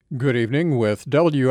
Good evening. With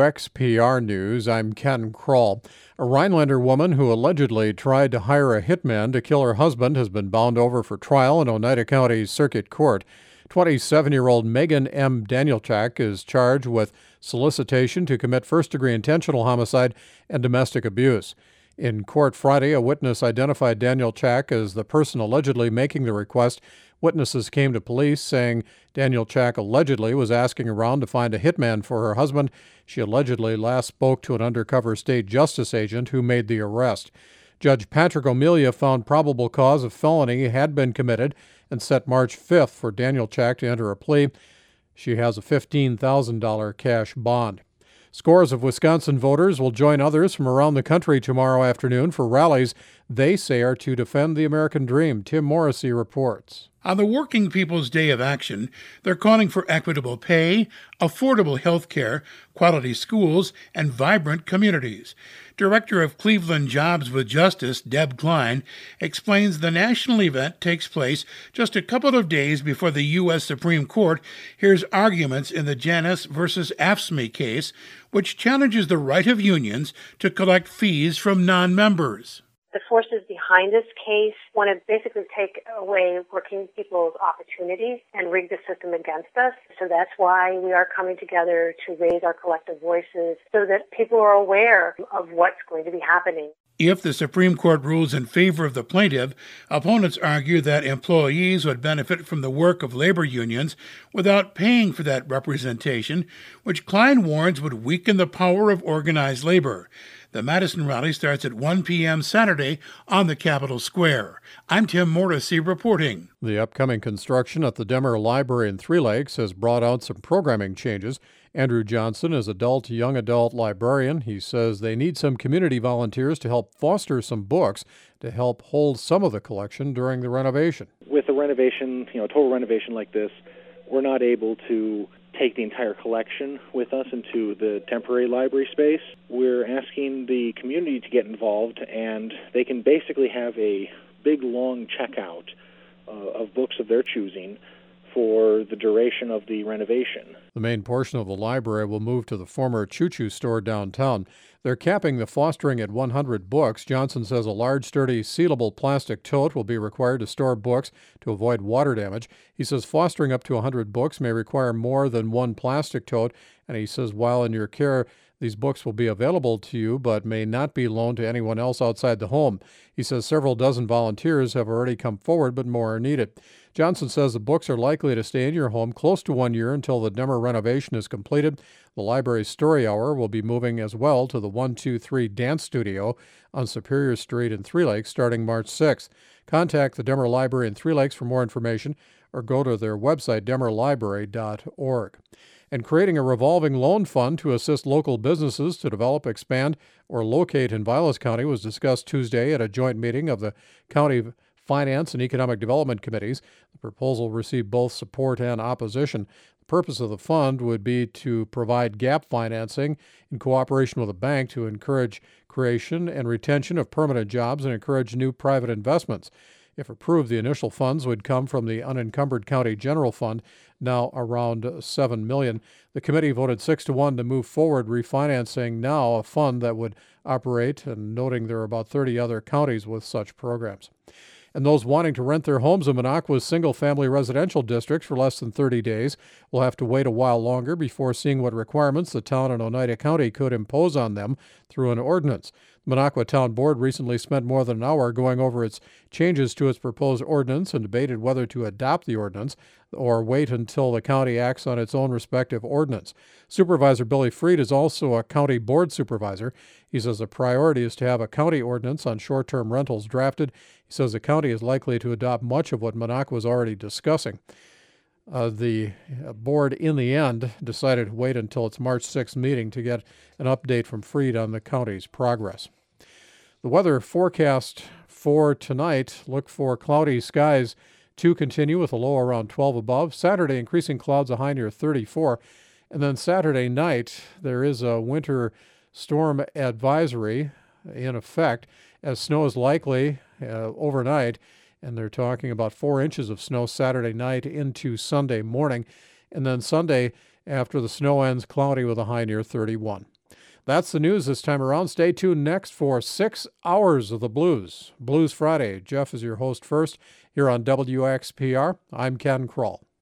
WXPR News, I'm Ken Kroll. A Rhinelander woman who allegedly tried to hire a hitman to kill her husband has been bound over for trial in Oneida County Circuit Court. 27-year-old Megan M. Danielchak is charged with solicitation to commit first-degree intentional homicide and domestic abuse. In court Friday, a witness identified Danielchak as the person allegedly making the request. Witnesses came to police saying Danielchak allegedly was asking around to find a hitman for her husband. She allegedly last spoke to an undercover state justice agent who made the arrest. Judge Patrick O'Melia found probable cause of felony had been committed and set March 5th for Danielchak to enter a plea. She has a $15,000 cash bond. Scores of Wisconsin voters will join others from around the country tomorrow afternoon for rallies they say are to defend the American dream. Tim Morrissey reports. On the Working People's Day of Action, they're calling for equitable pay, affordable health care, quality schools, and vibrant communities. Director of Cleveland Jobs with Justice, Deb Klein, explains the national event takes place just a couple of days before the U.S. Supreme Court hears arguments in the Janus versus AFSCME case, which challenges the right of unions to collect fees from non-members. The forces behind this case want to basically take away working people's opportunities and rig the system against us. So that's why we are coming together to raise our collective voices so that people are aware of what's going to be happening. If the Supreme Court rules in favor of the plaintiff, opponents argue that employees would benefit from the work of labor unions without paying for that representation, which Klein warns would weaken the power of organized labor. The Madison rally starts at 1 p.m. Saturday on the Capitol Square. I'm Tim Morrissey reporting. The upcoming construction at the Demmer Library in Three Lakes has brought out some programming changes. Andrew Johnson is young adult librarian. He says they need some community volunteers to help foster some books to help hold some of the collection during the renovation. With a renovation, total renovation like this, we're not able to take the entire collection with us into the temporary library space. We're asking the community to get involved, and they can basically have a big, long checkout of books of their choosing for the duration of the renovation. The main portion of the library will move to the former Choo Choo store downtown. They're capping the fostering at 100 books. Johnson says a large, sturdy, sealable plastic tote will be required to store books to avoid water damage. He says fostering up to 100 books may require more than one plastic tote, and he says while in your care, these books will be available to you but may not be loaned to anyone else outside the home. He says several dozen volunteers have already come forward, but more are needed. Johnson says the books are likely to stay in your home close to 1 year until the Demmer renovation is completed. The library's story hour will be moving as well to the 123 Dance Studio on Superior Street in Three Lakes starting March 6th. Contact the Demmer Library in Three Lakes for more information or go to their website, demmerlibrary.org. And creating a revolving loan fund to assist local businesses to develop, expand, or locate in Vilas County was discussed Tuesday at a joint meeting of the County Finance and Economic Development Committees. The proposal received both support and opposition. The purpose of the fund would be to provide gap financing in cooperation with a bank to encourage creation and retention of permanent jobs and encourage new private investments. If approved, the initial funds would come from the unencumbered county general fund, now around $7 million. The committee voted 6-1 to move forward refinancing now a fund that would operate, and noting there are about 30 other counties with such programs. And those wanting to rent their homes in Minocqua's single-family residential district for less than 30 days will have to wait a while longer before seeing what requirements the town and Oneida County could impose on them through an ordinance. The Minocqua Town Board recently spent more than an hour going over its changes to its proposed ordinance and debated whether to adopt the ordinance or wait until the county acts on its own respective ordinance. Supervisor Billy Freed is also a county board supervisor. He says the priority is to have a county ordinance on short-term rentals drafted. He says the county is likely to adopt much of what Minocqua was already discussing. The board, in the end, decided to wait until its March 6th meeting to get an update from Freed on the county's progress. The weather forecast for tonight, look for cloudy skies to continue with a low around 12 above. Saturday, increasing clouds, a high near 34. And then Saturday night, there is a winter storm advisory in effect as snow is likely overnight. And they're talking about 4 inches of snow Saturday night into Sunday morning. And then Sunday, After the snow ends, cloudy with a high near 31. That's the news this time around. Stay tuned next for 6 hours of the blues. Blues Friday. Jeff is your host first here on WXPR. I'm Ken Kroll.